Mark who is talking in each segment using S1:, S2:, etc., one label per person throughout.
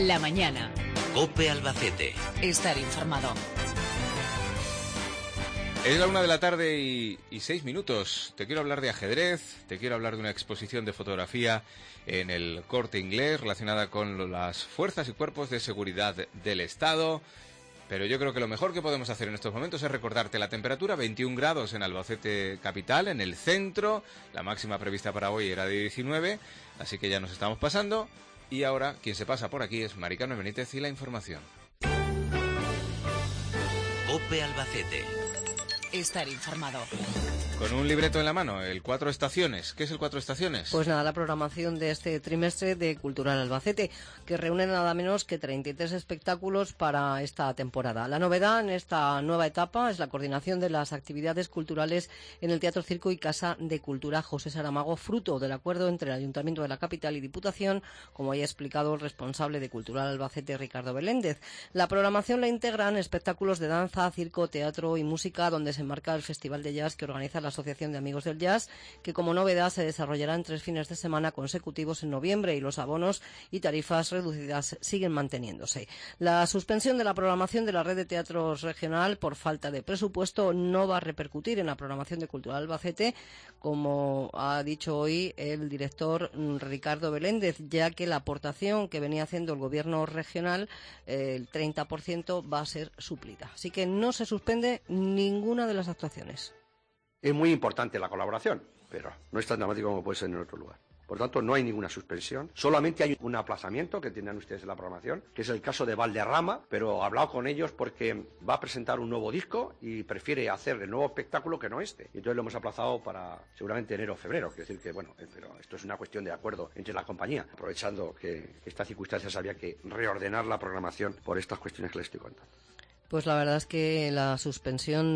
S1: La mañana.
S2: COPE Albacete.
S1: Estar informado.
S3: Es la 1 de la tarde y 6 minutos. Te quiero hablar de ajedrez, te quiero hablar de una exposición de fotografía en el Corte Inglés relacionada con las fuerzas y cuerpos de seguridad del Estado. Pero yo creo que lo mejor que podemos hacer en estos momentos es recordarte la temperatura, 21 grados en Albacete capital, en el centro. La máxima prevista para hoy era de 19, así que ya nos estamos pasando. Y ahora, quien se pasa por aquí es Mari Carmen Benítez y la información.
S2: COPE Albacete.
S1: Estar informado.
S3: Con un libreto en la mano, el Cuatro Estaciones. ¿Qué es el Cuatro Estaciones?
S4: Pues nada, la programación de este trimestre de Cultural Albacete, que reúne nada menos que 33 espectáculos para esta temporada. La novedad en esta nueva etapa es la coordinación de las actividades culturales en el Teatro Circo y Casa de Cultura José Saramago, fruto del acuerdo entre el Ayuntamiento de la Capital y Diputación, como ya ha explicado el responsable de Cultural Albacete, Ricardo Beléndez. La programación la integran espectáculos de danza, circo, teatro y música, donde se enmarca el Festival de Jazz que organiza la Asociación de Amigos del Jazz, que como novedad se desarrollará en 3 fines de semana consecutivos en noviembre, y los abonos y tarifas reducidas siguen manteniéndose. La suspensión de la programación de la red de teatros regional por falta de presupuesto no va a repercutir en la programación de Cultural Albacete, como ha dicho hoy el director Ricardo Beléndez, ya que la aportación que venía haciendo el gobierno regional, el 30%, va a ser suplida. Así que no se suspende ninguna de las actuaciones.
S5: Es muy importante la colaboración, pero no es tan dramático como puede ser en otro lugar. Por tanto, no hay ninguna suspensión. Solamente hay un aplazamiento que tendrán ustedes en la programación, que es el caso de Valderrama, pero he hablado con ellos porque va a presentar un nuevo disco y prefiere hacer el nuevo espectáculo que no este. Y entonces lo hemos aplazado para seguramente enero o febrero. Quiero decir que, bueno, pero esto es una cuestión de acuerdo entre la compañía. Aprovechando que esta circunstancia había que reordenar la programación por estas cuestiones que les estoy contando.
S4: Pues la verdad es que la suspensión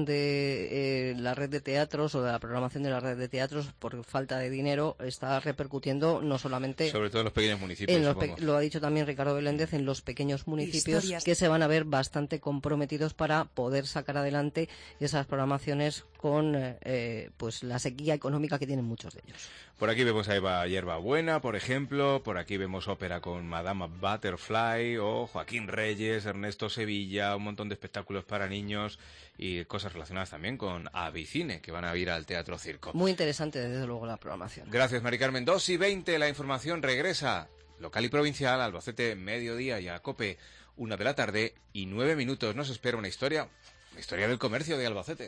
S4: de la red de teatros o de la programación de la red de teatros por falta de dinero está repercutiendo no solamente...
S3: Sobre todo en los pequeños municipios,
S4: lo ha dicho también Ricardo Beléndez, en los pequeños municipios que se van a ver bastante comprometidos para poder sacar adelante esas programaciones con pues la sequía económica que tienen muchos de ellos.
S3: Por aquí vemos a Eva Hierbabuena, por ejemplo, por aquí vemos ópera con Madame Butterfly o Joaquín Reyes, Ernesto Sevilla, un montón de espectáculos para niños y cosas relacionadas también con Avicine, que van a ir al Teatro Circo.
S4: Muy interesante, desde luego, la programación.
S3: Gracias, Mari Carmen. 2:20, la información regresa. Local y provincial, Albacete, mediodía, y a COPE, 1 de la tarde y 9 minutos. Nos espera una historia del comercio de Albacete.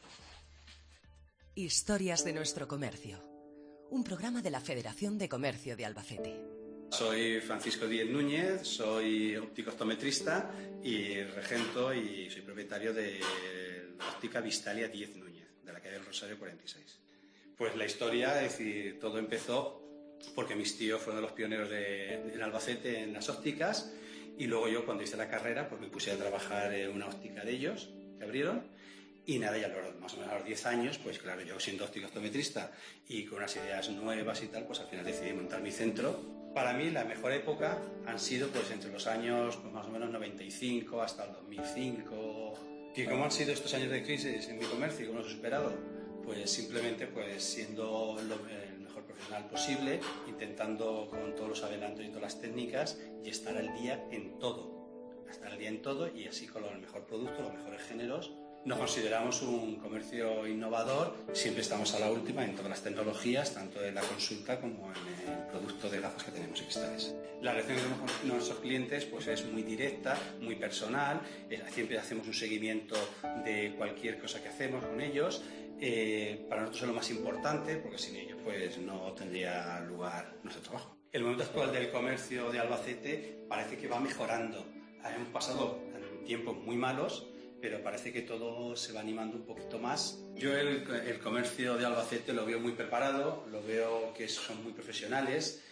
S1: Historias de nuestro comercio. Un programa de la Federación de Comercio de Albacete.
S6: Soy Francisco Díez Núñez, soy óptico optometrista y regento y soy propietario de la óptica Vistalia Díez Núñez, de la calle del Rosario 46. Pues la historia, es decir, todo empezó porque mis tíos fueron de los pioneros en Albacete en las ópticas, y luego yo, cuando hice la carrera, pues me puse a trabajar en una óptica de ellos que abrieron. Y nada, ya más o menos a los 10 años, pues claro, yo siendo óptico optometrista y con unas ideas nuevas y tal, pues al final decidí montar mi centro. Para mí la mejor época han sido pues entre los años pues, más o menos 95 hasta el 2005. ¿Y cómo han sido estos años de crisis en mi comercio? ¿Cómo los he superado? Pues simplemente pues siendo el mejor profesional posible, intentando con todos los adelantos y todas las técnicas y estar al día en todo. Estar al día en todo y así con el mejor producto, los mejores géneros. Nos consideramos un comercio innovador, siempre estamos a la última en todas las tecnologías, tanto en la consulta como en el producto de gafas que tenemos en cristales. La relación que tenemos con nuestros clientes pues es muy directa, muy personal, siempre hacemos un seguimiento de cualquier cosa que hacemos con ellos. Para nosotros es lo más importante, porque sin ellos pues no tendría lugar nuestro trabajo. El momento actual del comercio de Albacete parece que va mejorando. Hemos pasado tiempos muy malos, pero parece que todo se va animando un poquito más. Yo el comercio de Albacete lo veo muy preparado, lo veo que son muy profesionales,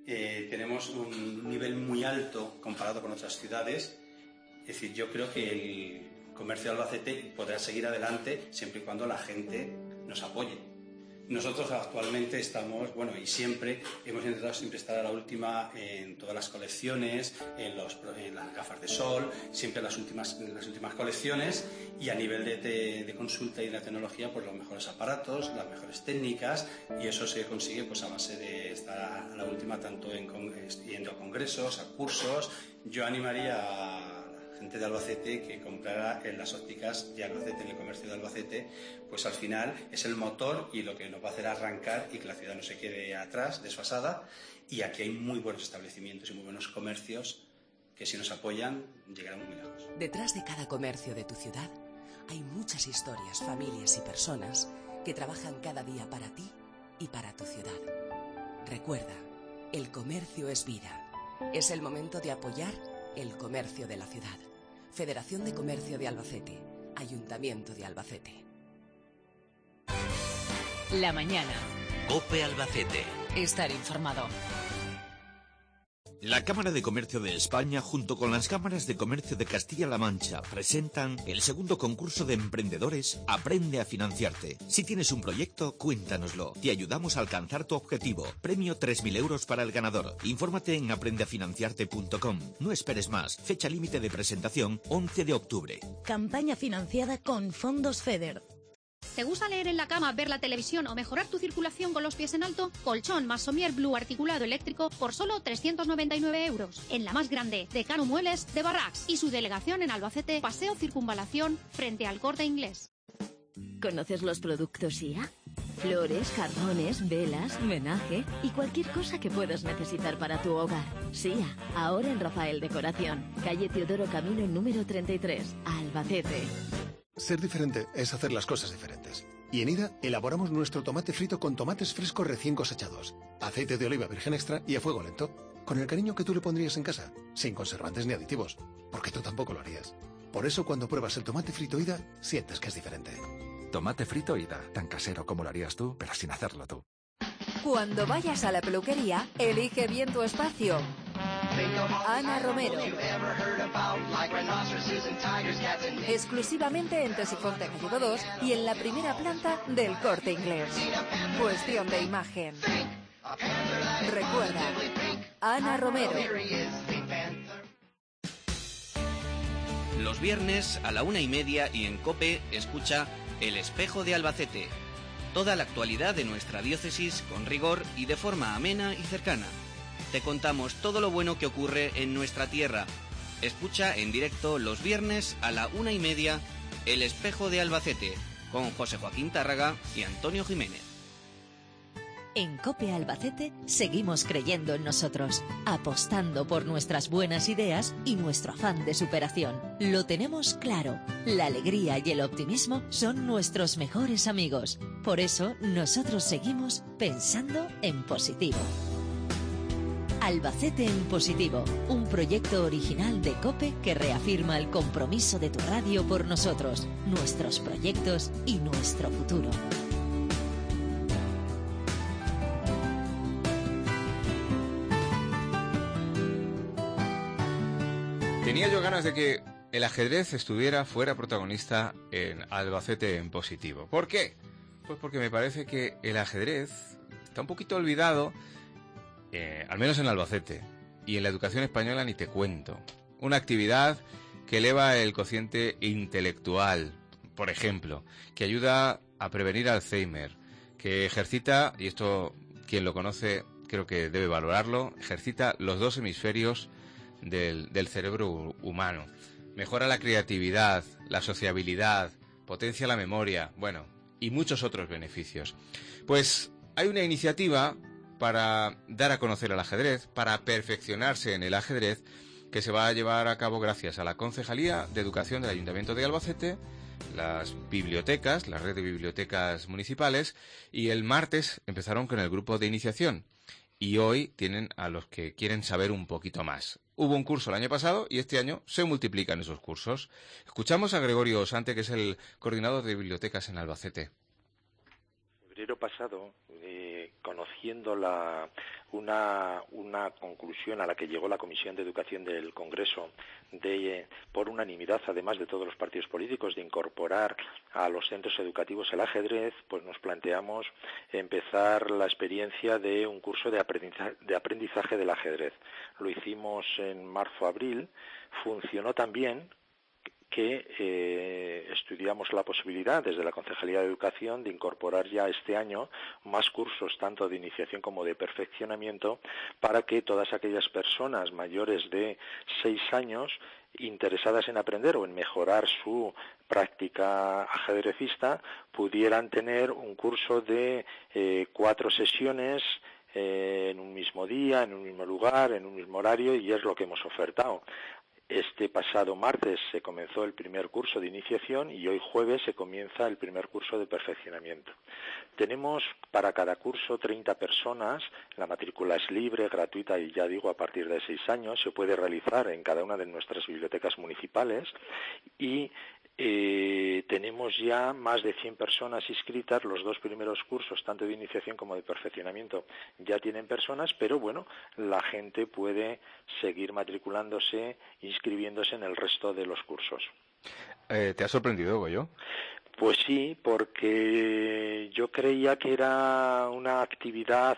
S6: tenemos un nivel muy alto comparado con otras ciudades. Es decir, yo creo que el comercio de Albacete podrá seguir adelante siempre y cuando la gente nos apoye. Nosotros actualmente estamos, y siempre hemos intentado estar a la última en todas las colecciones, en las gafas de sol, siempre en las últimas colecciones, y a nivel de consulta y de la tecnología, los mejores aparatos, las mejores técnicas, y eso se consigue a base de estar a la última tema tanto yendo a congresos, a cursos. Yo animaría a la gente de Albacete que comprara en las ópticas de Albacete, en el comercio de Albacete, pues al final es el motor y lo que nos va a hacer arrancar y que la ciudad no se quede atrás, desfasada. Y aquí hay muy buenos establecimientos y muy buenos comercios que si nos apoyan llegarán muy lejos.
S1: Detrás de cada comercio de tu ciudad hay muchas historias, familias y personas que trabajan cada día para ti y para tu ciudad. Recuerda, el comercio es vida. Es el momento de apoyar el comercio de la ciudad. Federación de Comercio de Albacete, Ayuntamiento de Albacete.
S7: La mañana.
S2: COPE Albacete.
S7: Estar informado.
S8: La Cámara de Comercio de España, junto con las Cámaras de Comercio de Castilla-La Mancha, presentan el segundo concurso de emprendedores Aprende a Financiarte. Si tienes un proyecto, cuéntanoslo. Te ayudamos a alcanzar tu objetivo. Premio 3.000 euros para el ganador. Infórmate en aprendeafinanciarte.com. No esperes más. Fecha límite de presentación, 11 de octubre.
S9: Campaña financiada con fondos FEDER.
S10: ¿Te gusta leer en la cama, ver la televisión o mejorar tu circulación con los pies en alto? Colchón más somier blue articulado eléctrico por solo 399 euros. En la más grande, Decano Muebles de Barracks y su delegación en Albacete, Paseo Circunvalación, frente al Corte Inglés.
S9: ¿Conoces los productos IA? Flores, jarrones, velas, menaje y cualquier cosa que puedas necesitar para tu hogar. SIA, ahora en Rafael Decoración, calle Teodoro Camino número 33, Albacete.
S11: Ser diferente es hacer las cosas diferentes. Y en IDA elaboramos nuestro tomate frito con tomates frescos recién cosechados, aceite de oliva virgen extra y a fuego lento, con el cariño que tú le pondrías en casa, sin conservantes ni aditivos, porque tú tampoco lo harías. Por eso cuando pruebas el tomate frito IDA, sientes que es diferente.
S12: Tomate frito IDA, tan casero como lo harías tú, pero sin hacerlo tú.
S13: Cuando vayas a la peluquería, elige bien tu espacio. Ana Romero. Exclusivamente en Tesifonte Gallego 2 y en la primera planta del Corte Inglés. Cuestión de imagen. Recuerda, Ana Romero.
S2: Los viernes a la 1:30 y en COPE escucha El Espejo de Albacete. Toda la actualidad de nuestra diócesis con rigor y de forma amena y cercana. Te contamos todo lo bueno que ocurre en nuestra tierra. Escucha en directo los viernes a la 1:30 El Espejo de Albacete con José Joaquín Tárraga y Antonio Jiménez.
S9: En COPE Albacete seguimos creyendo en nosotros, apostando por nuestras buenas ideas y nuestro afán de superación. Lo tenemos claro, la alegría y el optimismo son nuestros mejores amigos. Por eso nosotros seguimos pensando en positivo. Albacete en Positivo, un proyecto original de COPE que reafirma el compromiso de tu radio por nosotros, nuestros proyectos y nuestro futuro.
S3: Tenía yo ganas de que el ajedrez fuera protagonista en Albacete en Positivo. ¿Por qué? Pues porque me parece que el ajedrez está un poquito olvidado, al menos en Albacete, y en la educación española ni te cuento. Una actividad que eleva el cociente intelectual, por ejemplo, que ayuda a prevenir Alzheimer, que ejercita, y esto quien lo conoce creo que debe valorarlo, ejercita los dos hemisferios del cerebro humano. Mejora la creatividad, la sociabilidad, potencia la memoria, bueno, y muchos otros beneficios. Pues hay una iniciativa para dar a conocer el ajedrez, para perfeccionarse en el ajedrez, que se va a llevar a cabo gracias a la Concejalía de Educación del Ayuntamiento de Albacete, las bibliotecas, la red de bibliotecas municipales, y el martes empezaron con el grupo de iniciación. Y hoy tienen a los que quieren saber un poquito más. Hubo un curso el año pasado y este año se multiplican esos cursos. Escuchamos a Gregorio Osante, que es el coordinador de bibliotecas en Albacete.
S14: En febrero pasado, conociendo una conclusión a la que llegó la Comisión de Educación del Congreso, por unanimidad, además de todos los partidos políticos, de incorporar a los centros educativos el ajedrez, pues nos planteamos empezar la experiencia de un curso de aprendizaje del ajedrez. Lo hicimos en marzo-abril, funcionó tan bien que estudiamos la posibilidad desde la Concejalía de Educación de incorporar ya este año más cursos tanto de iniciación como de perfeccionamiento para que todas aquellas personas mayores de 6 años interesadas en aprender o en mejorar su práctica ajedrecista pudieran tener un curso de 4 sesiones en un mismo día, en un mismo lugar, en un mismo horario, y es lo que hemos ofertado. Este pasado martes se comenzó el primer curso de iniciación y hoy jueves se comienza el primer curso de perfeccionamiento. Tenemos para cada curso 30 personas, la matrícula es libre, gratuita y ya digo a partir de 6 años, se puede realizar en cada una de nuestras bibliotecas municipales y tenemos ya más de 100 personas inscritas. Los 2 primeros cursos, tanto de iniciación como de perfeccionamiento, ya tienen personas, pero bueno, la gente puede seguir matriculándose, inscribiéndose en el resto de los cursos.
S3: ¿Te ha sorprendido, Goyo?
S14: Pues sí, porque yo creía que era una actividad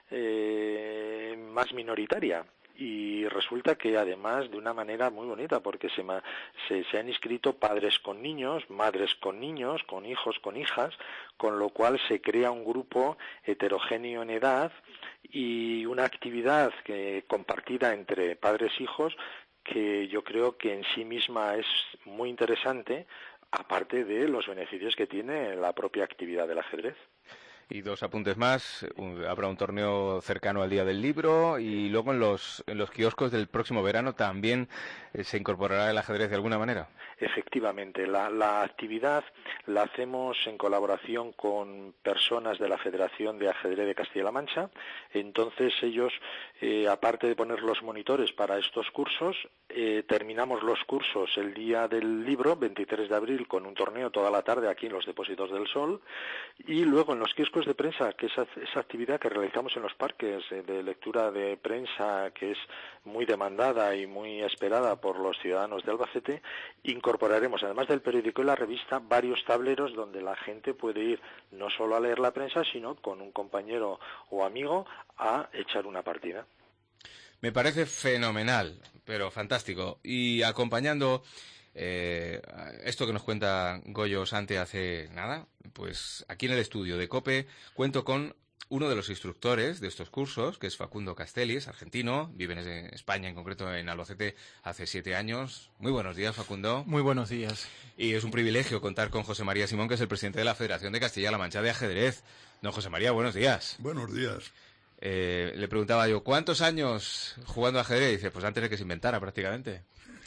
S14: más minoritaria. Y resulta que además de una manera muy bonita, porque se han inscrito padres con niños, madres con niños, con hijos, con hijas, con lo cual se crea un grupo heterogéneo en edad y una actividad compartida entre padres e hijos que yo creo que en sí misma es muy interesante, aparte de los beneficios que tiene la propia actividad del ajedrez.
S3: Y 2 apuntes más, habrá un torneo cercano al Día del Libro y luego en los kioscos del próximo verano también se incorporará el ajedrez de alguna manera.
S14: Efectivamente, la actividad la hacemos en colaboración con personas de la Federación de Ajedrez de Castilla-La Mancha. Entonces ellos, aparte de poner los monitores para estos cursos, terminamos los cursos el Día del Libro, 23 de abril, con un torneo toda la tarde aquí en los Depósitos del Sol, y luego en los kioscos de prensa, que es esa actividad que realizamos en los parques de lectura de prensa, que es muy demandada y muy esperada por los ciudadanos de Albacete, incorporaremos, además del periódico y la revista, varios tableros donde la gente puede ir no solo a leer la prensa, sino con un compañero o amigo a echar una partida.
S3: Me parece fenomenal, pero fantástico. Y acompañando esto que nos cuenta Goyo Sante hace nada, pues aquí en el estudio de COPE cuento con uno de los instructores de estos cursos, que es Facundo Castelli, es argentino, vive en España, en concreto en Albacete, hace 7 años. Muy buenos días, Facundo.
S15: Muy buenos días.
S3: Y es un privilegio contar con José María Simón, que es el presidente de la Federación de Castilla-La Mancha de Ajedrez. Don José María, buenos días.
S16: Buenos días.
S3: Le preguntaba yo, ¿cuántos años jugando ajedrez? Y dice, pues antes de que se inventara prácticamente.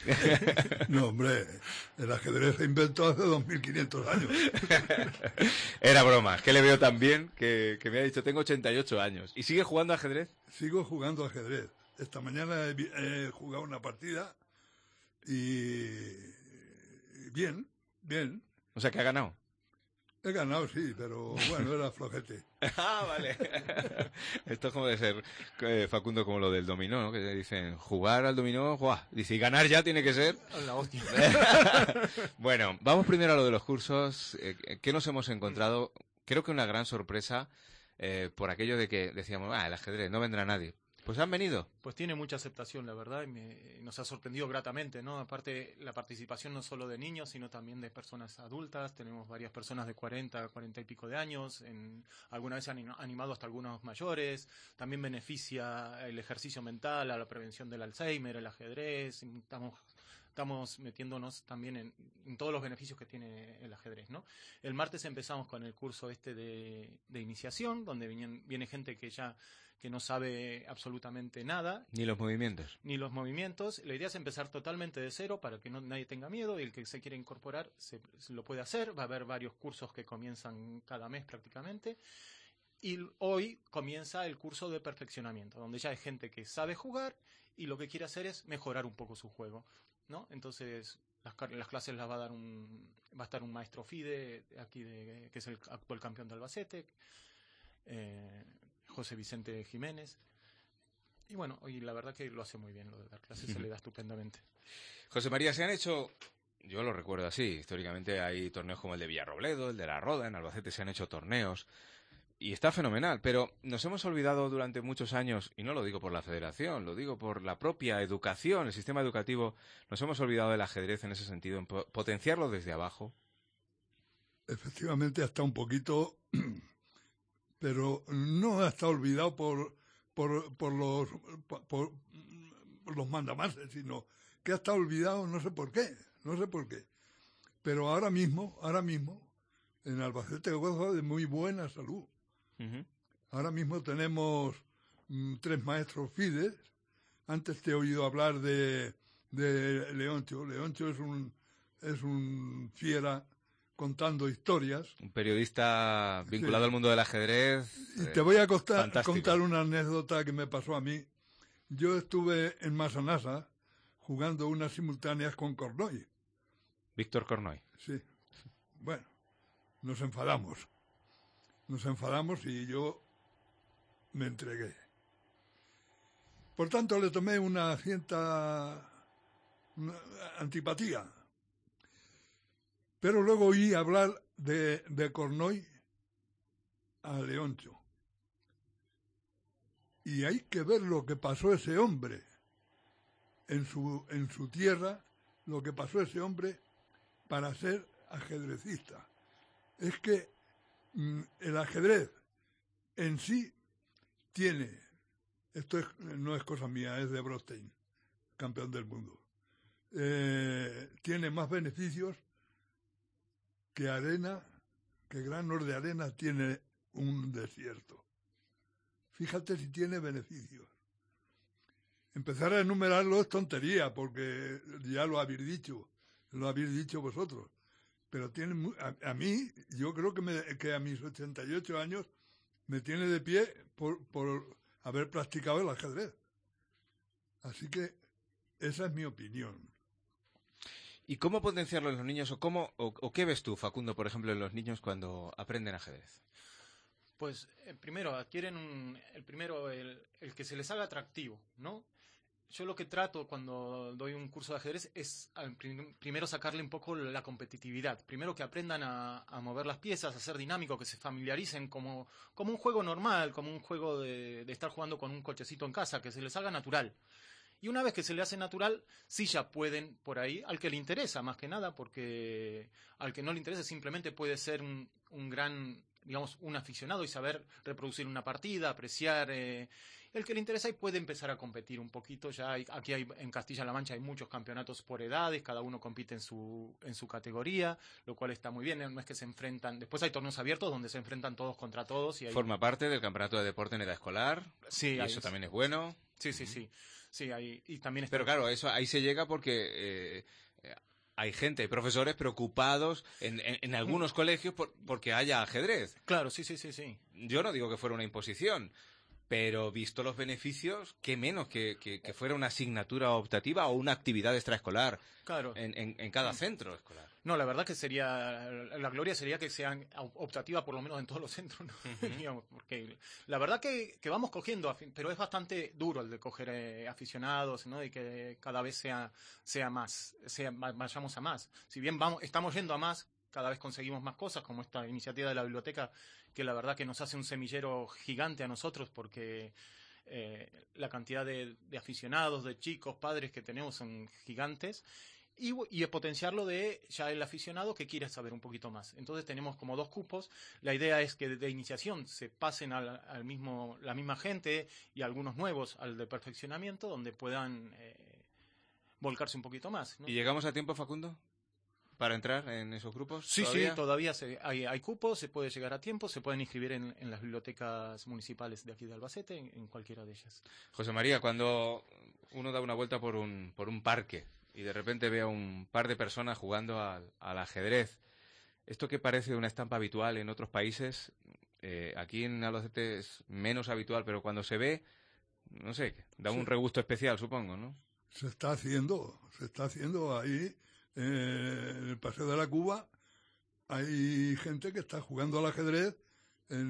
S16: No, hombre, el ajedrez se inventó hace 2.500 años.
S3: Era broma, que le veo tan bien que me ha dicho, tengo 88 años. ¿Y sigue jugando ajedrez?
S16: Sigo jugando ajedrez. Esta mañana he jugado una partida y bien.
S3: O sea, que ha ganado.
S16: He ganado, sí, pero bueno, era flojete.
S3: Ah, vale. Esto es como de ser, Facundo, como lo del dominó, ¿no? Que dicen, jugar al dominó, ¡guau! Dice, y ganar ya tiene que ser...
S15: La hostia.
S3: Bueno, vamos primero a lo de los cursos. ¿Qué nos hemos encontrado? Creo que una gran sorpresa por aquello de que decíamos, el ajedrez, no vendrá nadie. Pues han venido.
S15: Pues tiene mucha aceptación, la verdad, y nos ha sorprendido gratamente, ¿no? Aparte, la participación no solo de niños, sino también de personas adultas. Tenemos varias personas de 40 y pico de años. Alguna vez se han animado hasta algunos mayores. También beneficia el ejercicio mental, a la prevención del Alzheimer, el ajedrez. Estamos metiéndonos también en todos los beneficios que tiene el ajedrez, ¿no? El martes empezamos con el curso de iniciación, donde viene gente que no sabe absolutamente nada.
S3: Ni los movimientos.
S15: La idea es empezar totalmente de cero para que nadie tenga miedo, y el que se quiera incorporar se lo puede hacer. Va a haber varios cursos que comienzan cada mes prácticamente. Y hoy comienza el curso de perfeccionamiento, donde ya hay gente que sabe jugar y lo que quiere hacer es mejorar un poco su juego, ¿no? Entonces las clases las va a estar un maestro FIDE aquí que es el actual campeón de Albacete, José Vicente Jiménez. Y bueno, hoy la verdad que lo hace muy bien, lo de dar clases se le da estupendamente.
S3: José María, se han hecho, yo lo recuerdo así, históricamente hay torneos como el de Villarrobledo, el de La Roda, en Albacete se han hecho torneos, Y está fenomenal, pero nos hemos olvidado durante muchos años, y no lo digo por la federación, lo digo por la propia educación, el sistema educativo, nos hemos olvidado del ajedrez en ese sentido, en potenciarlo desde abajo.
S16: Efectivamente, hasta un poquito, pero no está olvidado por los mandamases, sino que ha estado olvidado no sé por qué. Pero ahora mismo, en Albacete goza de muy buena salud. Uh-huh. Ahora mismo tenemos 3 maestros FIDES. Antes te he oído hablar de Leoncio. Leoncio es un fiera contando historias.
S3: Un periodista vinculado al mundo del ajedrez.
S16: Y te voy a contar una anécdota que me pasó a mí. Yo estuve en Massanassa jugando unas simultáneas con Cornoy.
S3: Víctor Cornoy.
S16: Sí. Bueno, nos enfadamos y yo me entregué. Por tanto, le tomé una cierta antipatía. Pero luego oí hablar de Cornoy a Leoncio. Y hay que ver lo que pasó ese hombre en su tierra, lo que pasó ese hombre para ser ajedrecista. Es que el ajedrez en sí tiene, no es cosa mía, es de Brostein, campeón del mundo, tiene más beneficios que granos de arena tiene un desierto. Fíjate si tiene beneficios. Empezar a enumerarlo es tontería, porque ya lo habéis dicho vosotros. Pero tiene a mí, yo creo que a mis 88 años me tiene de pie por haber practicado el ajedrez. Así que esa es mi opinión.
S3: ¿Y cómo potenciarlo en los niños o qué ves tú, Facundo, por ejemplo, en los niños cuando aprenden ajedrez?
S15: Pues primero adquieren el que se les haga atractivo, ¿no? Yo lo que trato cuando doy un curso de ajedrez es primero sacarle un poco la competitividad. Primero que aprendan a mover las piezas, a ser dinámicos, que se familiaricen como un juego normal, como un juego de estar jugando con un cochecito en casa, que se les haga natural. Y una vez que se le hace natural, sí ya pueden por ahí, al que le interesa más que nada, porque al que no le interesa simplemente puede ser un gran, digamos, un aficionado y saber reproducir una partida, apreciar. El que le interesa y puede empezar a competir un poquito. Ya aquí en Castilla-La Mancha hay muchos campeonatos por edades, cada uno compite en su categoría, lo cual está muy bien. No es que se enfrentan. Después hay torneos abiertos donde se enfrentan todos contra todos. Y
S3: Forma parte del campeonato de deporte en edad escolar.
S15: Sí,
S3: y eso también es bueno.
S15: Sí. Sí, y también está...
S3: Pero claro, ahí se llega porque hay gente, hay profesores preocupados en algunos colegios porque haya ajedrez.
S15: Claro, sí.
S3: Yo no digo que fuera una imposición, pero visto los beneficios, qué menos que fuera una asignatura optativa o una actividad extraescolar.
S15: Claro.
S3: En cada centro escolar.
S15: No, la verdad que la gloria sería que sean optativa por lo menos en todos los centros, ¿no? Digamos, porque la verdad que vamos cogiendo, pero es bastante duro el de coger aficionados, ¿no? Y que cada vez vayamos a más. Si bien estamos yendo a más, cada vez conseguimos más cosas, como esta iniciativa de la biblioteca, que la verdad que nos hace un semillero gigante a nosotros, porque la cantidad de aficionados, de chicos, padres que tenemos son gigantes. Y potenciarlo de ya el aficionado que quiere saber un poquito más. Entonces tenemos como 2 cupos. La idea es que de iniciación se pasen la misma gente y algunos nuevos al de perfeccionamiento, donde puedan volcarse un poquito más, ¿no?
S3: ¿Y llegamos a tiempo, Facundo, para entrar en esos grupos?
S15: Sí, todavía hay cupos, se puede llegar a tiempo, se pueden inscribir en las bibliotecas municipales de aquí de Albacete, en cualquiera de ellas.
S3: José María, cuando uno da una vuelta por un parque y de repente ve a un par de personas jugando al ajedrez, esto que parece una estampa habitual en otros países, aquí en Albacete es menos habitual, pero cuando se ve, no sé, da un regusto especial, supongo, ¿no?
S16: Se está haciendo ahí, en el Paseo de la Cuba, hay gente que está jugando al ajedrez en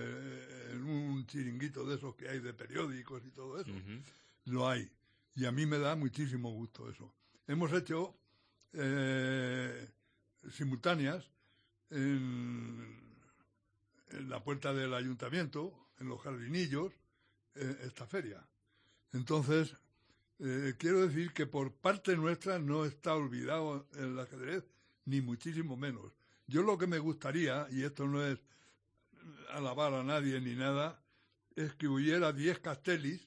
S16: un chiringuito de esos que hay de periódicos y todo eso. Uh-huh. Lo hay. Y a mí me da muchísimo gusto eso. Hemos hecho simultáneas en en la puerta del ayuntamiento, en los jardinillos, esta feria. Entonces, quiero decir que por parte nuestra no está olvidado el ajedrez, ni muchísimo menos. Yo lo que me gustaría, y esto no es alabar a nadie ni nada, es que hubiera 10 Castellis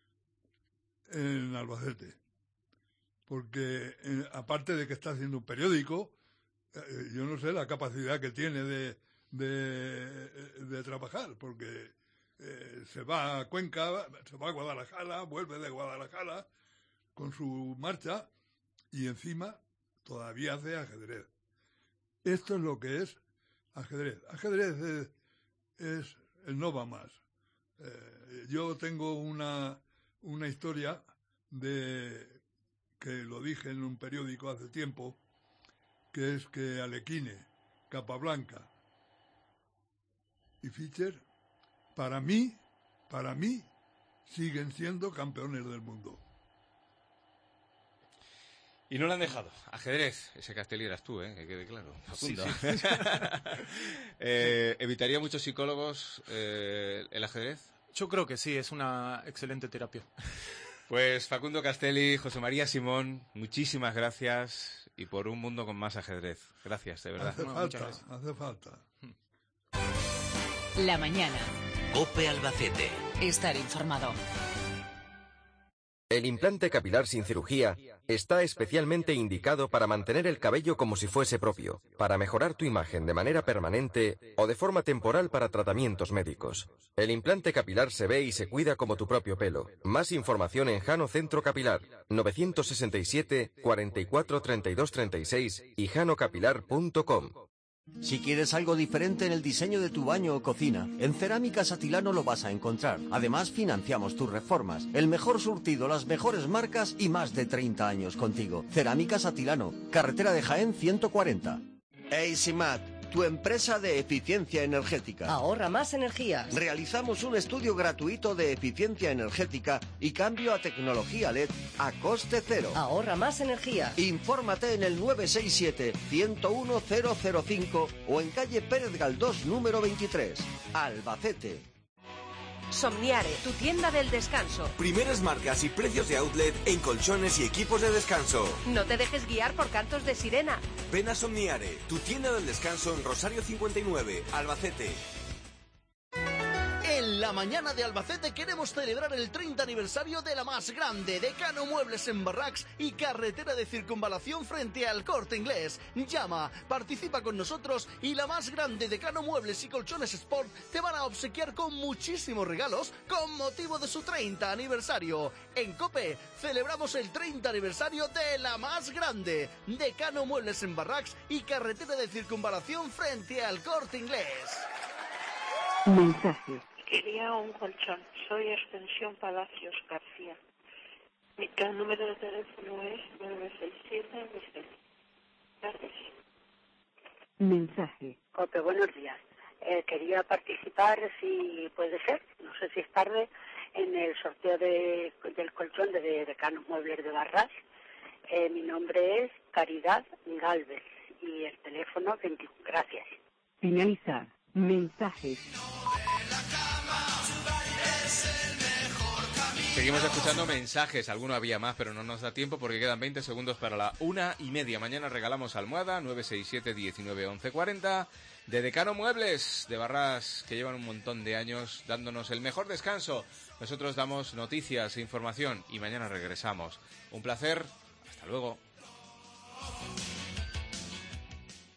S16: en Albacete. Porque aparte de que está haciendo un periódico, yo no sé la capacidad que tiene de trabajar, porque se va a Cuenca, se va a Guadalajara, vuelve de Guadalajara con su marcha y encima todavía hace ajedrez. Esto es lo que es ajedrez. Ajedrez es el no va más. Yo tengo una historia que lo dije en un periódico hace tiempo, que es que Alekhine, Capablanca y Fischer, para mí, siguen siendo campeones del mundo.
S3: Y no lo han dejado. Ajedrez, ese Castelli eras tú, que quede claro. Facundo. Sí. ¿Evitaría muchos psicólogos el ajedrez?
S15: Yo creo que sí, es una excelente terapia.
S3: Pues Facundo Castelli, José María Simón, muchísimas gracias y por un mundo con más ajedrez. Gracias, de verdad.
S16: Hace falta.
S7: La mañana.
S8: COPE Albacete.
S7: Estar informado.
S17: El implante capilar sin cirugía está especialmente indicado para mantener el cabello como si fuese propio, para mejorar tu imagen de manera permanente o de forma temporal para tratamientos médicos. El implante capilar se ve y se cuida como tu propio pelo. Más información en Jano Centro Capilar, 967 44 32 36 y janocapilar.com.
S18: Si quieres algo diferente en el diseño de tu baño o cocina, en Cerámicas Atilano lo vas a encontrar. Además, financiamos tus reformas. El mejor surtido, las mejores marcas y más de 30 años contigo. Cerámicas Atilano, carretera de Jaén 140. Eisimat, tu empresa de eficiencia energética.
S4: Ahorra más energías.
S18: Realizamos un estudio gratuito de eficiencia energética y cambio a tecnología LED a coste cero.
S4: Ahorra más energías.
S18: Infórmate en el 967-101-005 o en calle Pérez Galdós número 23, Albacete.
S19: Somniare, tu tienda del descanso.
S20: Primeras marcas y precios de outlet en colchones y equipos de descanso.
S19: No te dejes guiar por cantos de sirena.
S20: Ven a Somniare, tu tienda del descanso en Rosario 59, Albacete.
S21: En la mañana de Albacete queremos celebrar el 30 aniversario de la más grande, Decano Muebles en Barracks y carretera de circunvalación frente al Corte Inglés. Llama, participa con nosotros y la más grande, Decano Muebles y Colchones Sport, te van a obsequiar con muchísimos regalos con motivo de su 30 aniversario. En COPE celebramos el 30 aniversario de la más grande, Decano Muebles en Barracks y carretera de circunvalación frente al Corte Inglés.
S22: Mensaje. Quería un colchón. Soy extensión Palacios García. Mi número de teléfono es 967. Gracias. Mensaje.
S23: Cope, buenos días. Quería participar, si puede ser, no sé si es tarde, en el sorteo del colchón de Decano Muebles de Barras. Mi nombre es Caridad Galvez y el teléfono 21. Gracias.
S22: Finalizar. Mensajes.
S3: Seguimos escuchando mensajes, alguno había más, pero no nos da tiempo porque quedan 20 segundos para la 1:30. Mañana regalamos almohada 967 19 11 40 de Decano Muebles de Barras, que llevan un montón de años dándonos el mejor descanso. Nosotros damos noticias e información y mañana regresamos. Un placer, hasta luego.